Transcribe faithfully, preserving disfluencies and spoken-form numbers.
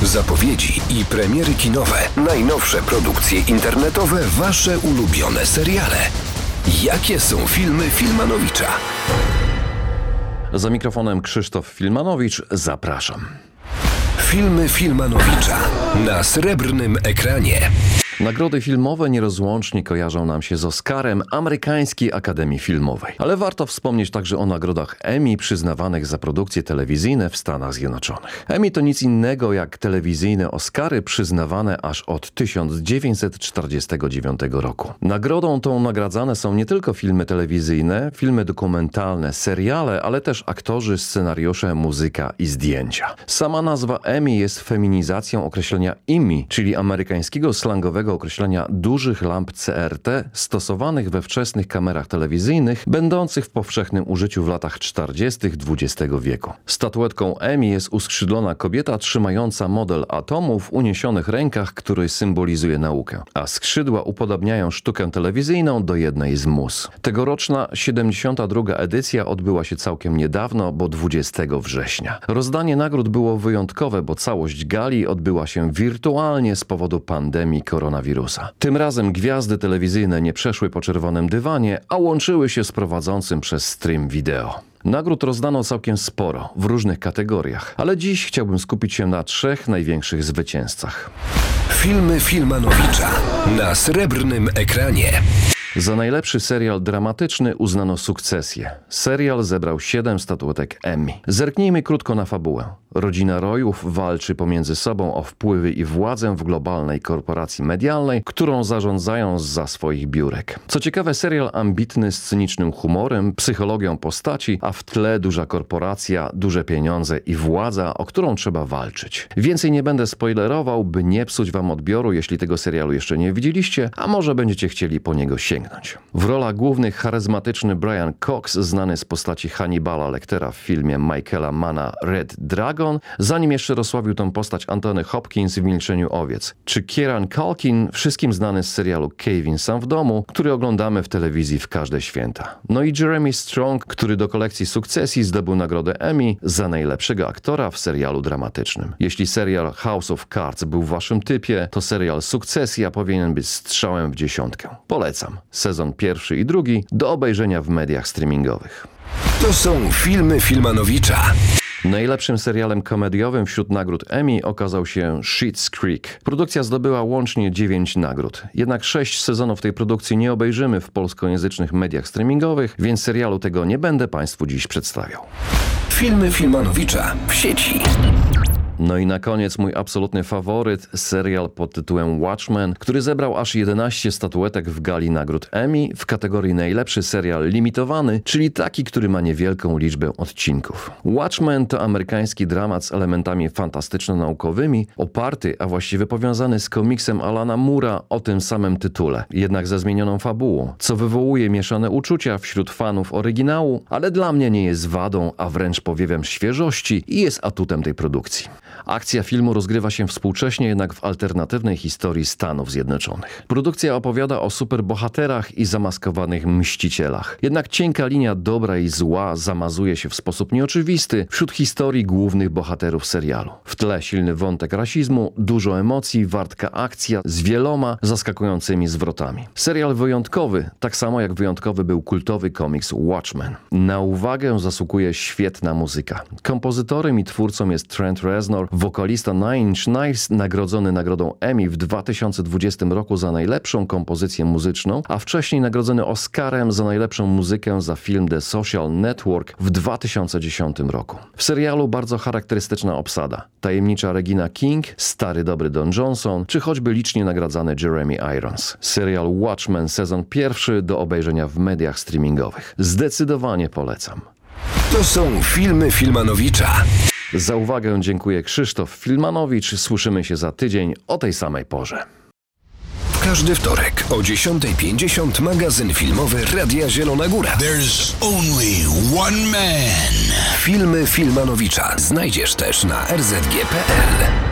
Zapowiedzi i premiery kinowe, najnowsze produkcje internetowe, wasze ulubione seriale. Jakie są filmy Filmanowicza? Za mikrofonem Krzysztof Filmanowicz, zapraszam. Filmy Filmanowicza na srebrnym ekranie. Nagrody filmowe nierozłącznie kojarzą nam się z Oscarem Amerykańskiej Akademii Filmowej. Ale warto wspomnieć także o nagrodach Emmy przyznawanych za produkcje telewizyjne w Stanach Zjednoczonych. Emmy to nic innego jak telewizyjne Oscary przyznawane aż od tysiąc dziewięćset czterdziestego dziewiątego roku. Nagrodą tą nagradzane są nie tylko filmy telewizyjne, filmy dokumentalne, seriale, ale też aktorzy, scenariusze, muzyka i zdjęcia. Sama nazwa Emmy jest feminizacją określenia Emmy, czyli amerykańskiego slangowego określenia dużych lamp C R T stosowanych we wczesnych kamerach telewizyjnych, będących w powszechnym użyciu w latach czterdziestych dwudziestego wieku. Statuetką Emmy jest uskrzydlona kobieta trzymająca model atomu w uniesionych rękach, który symbolizuje naukę, a skrzydła upodabniają sztukę telewizyjną do jednej z mus. Tegoroczna siedemdziesiąta druga edycja odbyła się całkiem niedawno, bo dwudziestego września. Rozdanie nagród było wyjątkowe, bo całość gali odbyła się wirtualnie z powodu pandemii koronawirusa. Tym razem gwiazdy telewizyjne nie przeszły po czerwonym dywanie, a łączyły się z prowadzącym przez stream wideo. Nagród rozdano całkiem sporo, w różnych kategoriach, ale dziś chciałbym skupić się na trzech największych zwycięzcach. Filmy Filmanowicza na srebrnym ekranie. Za najlepszy serial dramatyczny uznano Sukcesję. Serial zebrał siedem statuetek Emmy. Zerknijmy krótko na fabułę. Rodzina Royów walczy pomiędzy sobą o wpływy i władzę w globalnej korporacji medialnej, którą zarządzają zza swoich biurek. Co ciekawe, serial ambitny z cynicznym humorem, psychologią postaci, a w tle duża korporacja, duże pieniądze i władza, o którą trzeba walczyć. Więcej nie będę spoilerował, by nie psuć wam odbioru, jeśli tego serialu jeszcze nie widzieliście, a może będziecie chcieli po niego sięgnąć. W rolach głównych charyzmatyczny Brian Cox, znany z postaci Hannibala Lectera w filmie Michaela Manna Red Dragon, zanim jeszcze rozsławił tę postać Anthony Hopkins w Milczeniu owiec, czy Kieran Culkin, wszystkim znany z serialu Kevin sam w domu, który oglądamy w telewizji w każde święta. No i Jeremy Strong, który do kolekcji Sukcesji zdobył nagrodę Emmy za najlepszego aktora w serialu dramatycznym. Jeśli serial House of Cards był w waszym typie, to serial Sukcesja powinien być strzałem w dziesiątkę. Polecam. Sezon pierwszy i drugi do obejrzenia w mediach streamingowych. To są filmy Filmanowicza. Najlepszym serialem komediowym wśród nagród Emmy okazał się Schitt's Creek. Produkcja zdobyła łącznie dziewięć nagród. Jednak sześć sezonów tej produkcji nie obejrzymy w polskojęzycznych mediach streamingowych, więc serialu tego nie będę Państwu dziś przedstawiał. Filmy Filmanowicza w sieci. No i na koniec mój absolutny faworyt, serial pod tytułem Watchmen, który zebrał aż jedenaście statuetek w gali nagród Emmy w kategorii najlepszy serial limitowany, czyli taki, który ma niewielką liczbę odcinków. Watchmen to amerykański dramat z elementami fantastyczno-naukowymi, oparty, a właściwie powiązany z komiksem Alana Moore'a o tym samym tytule, jednak ze zmienioną fabułą, co wywołuje mieszane uczucia wśród fanów oryginału, ale dla mnie nie jest wadą, a wręcz powiewem świeżości i jest atutem tej produkcji. Akcja filmu rozgrywa się współcześnie, jednak w alternatywnej historii Stanów Zjednoczonych. Produkcja opowiada o superbohaterach i zamaskowanych mścicielach. Jednak cienka linia dobra i zła zamazuje się w sposób nieoczywisty wśród historii głównych bohaterów serialu. W tle silny wątek rasizmu, dużo emocji, wartka akcja z wieloma zaskakującymi zwrotami. Serial wyjątkowy, tak samo jak wyjątkowy był kultowy komiks Watchmen. Na uwagę zasługuje świetna muzyka. Kompozytorem i twórcą jest Trent Reznor, wokalista Nine Inch Nails, nagrodzony nagrodą Emmy w dwa tysiące dwudziestym roku za najlepszą kompozycję muzyczną, a wcześniej nagrodzony Oscarem za najlepszą muzykę za film The Social Network w dwa tysiące dziesiątym roku. W serialu bardzo charakterystyczna obsada. Tajemnicza Regina King, stary dobry Don Johnson, czy choćby licznie nagradzany Jeremy Irons. Serial Watchmen sezon pierwszy do obejrzenia w mediach streamingowych. Zdecydowanie polecam. To są filmy Filmanowicza. Za uwagę dziękuję Krzysztof Filmanowicz. Słyszymy się za tydzień o tej samej porze. W każdy wtorek o dziesiąta pięćdziesiąt magazyn filmowy Radia Zielona Góra. There's only one man. Filmy Filmanowicza znajdziesz też na r z g kropka p l.